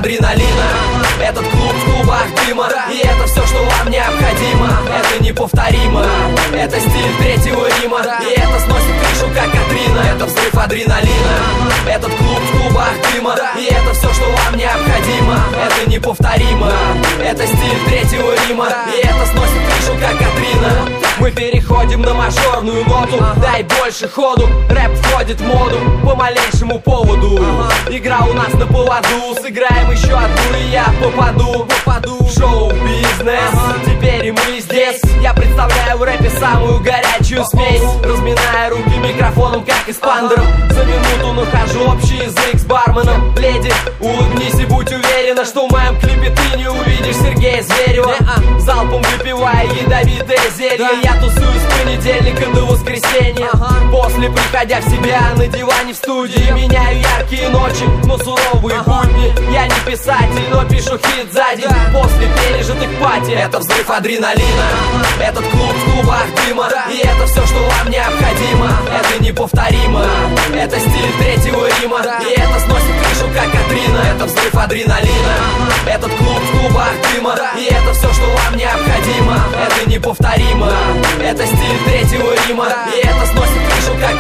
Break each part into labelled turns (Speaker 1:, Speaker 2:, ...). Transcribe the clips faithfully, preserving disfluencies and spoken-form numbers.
Speaker 1: адреналина. Этот клуб в клубах дыма, и это все, что вам необходимо. Это неповторимо, это стиль Третьего Рима, и это сносит крышу, как Катрина. Это взрыв адреналина. Этот клуб в клубах дыма, и это все, что вам необходимо. Это неповторимо, это стиль Третьего Рима, и это сносит крышу, как Катрина. Мы переходим на мажорную ноту, дай больше ходу. Рэп входит в моду по малейшему поводу. Игра у нас на поводу, сыграем еще одну, и я попаду, попаду в шоу-бизнес. Теперь и мы здесь. Я представляю в рэпе самую горячую смесь, разминая руки микрофоном, как эспандером. За минуту нахожу общий язык с барменом. Леди, улыбнись и будь уверена, что в моем клипе ты не увидишь Сергея Зверева. Залпом выпивая ядовитое зелье, я тусую с понедельника до воскресенья. После, приходя в себя на диване в студии, меняю яркие ночи, но суровые будни. Я не писатель, но пишу хит за день после пережитых пати. Это взрыв адреналина. Этот клуб в клубах дыма, и это все, что вам необходимо. Это неповторимо, это стиль Третьего Рима, и это сносит крышу, как Катрина. Это взрыв адреналина. Этот клуб в клубах дыма, и это все, что вам необходимо. Это неповторимо, это стиль Третьего Рима, и это сносит крышу, как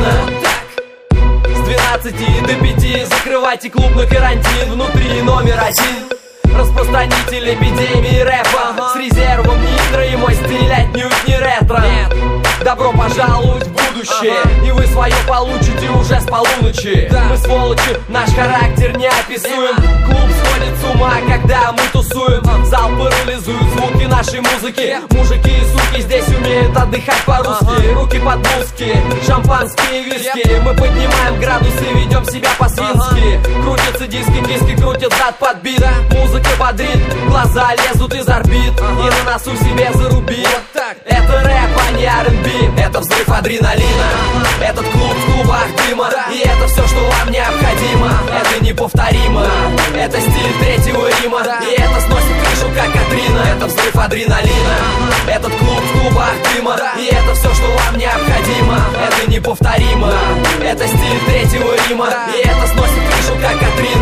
Speaker 1: Катрина. С двенадцати до пяти закрывайте клуб на карантин. Внутри номер один, распространитель эпидемии рэпа, с резервом нитро, и мой стиль отнюдь не ретро. Добро пожаловать в будущее, и вы свое получите уже с полуночи. Мы сволочи, наш характер неописуем. Клуб сходит с ума, когда мы тусуем. Зал парализует звуки нашей музыки. Мужики и суки здесь умеют отдыхать по-русски. Руки под музыки, шампанские виски. Мы поднимаем градусы, ведем себя по-свински. Крутятся диски, диски крутят зад под бит. Музыка бодрит, глаза лезут из орбит, и на носу себе зарубит. Это рэп, а не ар энд би. Это взрыв адреналина. Этот клуб в клубах дыма, и это все, что вам необходимо. Это неповторимо, это стиль Третьего Рима, и это сносит крышу, как Катрина. Это взрыв адреналина. Этот клуб в клубах дыма, и это все, что вам необходимо. Это неповторимо, это стиль Третьего Рима, и это сносит крышу, как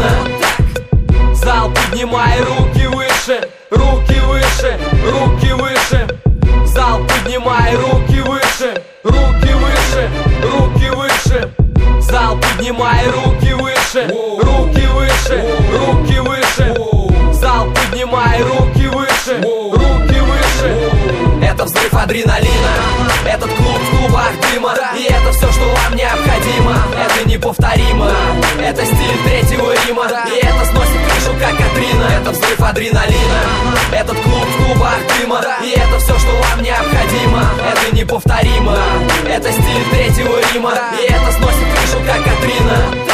Speaker 1: Катрина. Зал, поднимай руки выше, руки выше, руки выше. Зал, поднимай руки выше, руки выше, руки выше. Зал, поднимай руки выше, руки выше, руки выше. Зал, поднимай руки выше, руки выше. Это взрыв адреналина. Этот клуб в клубах дыма, и это все, что вам необходимо. Это неповторимо, это стиль Третьего Рима, и это сносит крышу, как Катрина. Это взрыв адреналина. Этот клуб в клубах дыма, и это все, что вам необходимо. Это неповторимо, это стиль Третьего Рима, и это сносит крышу, как Катрина.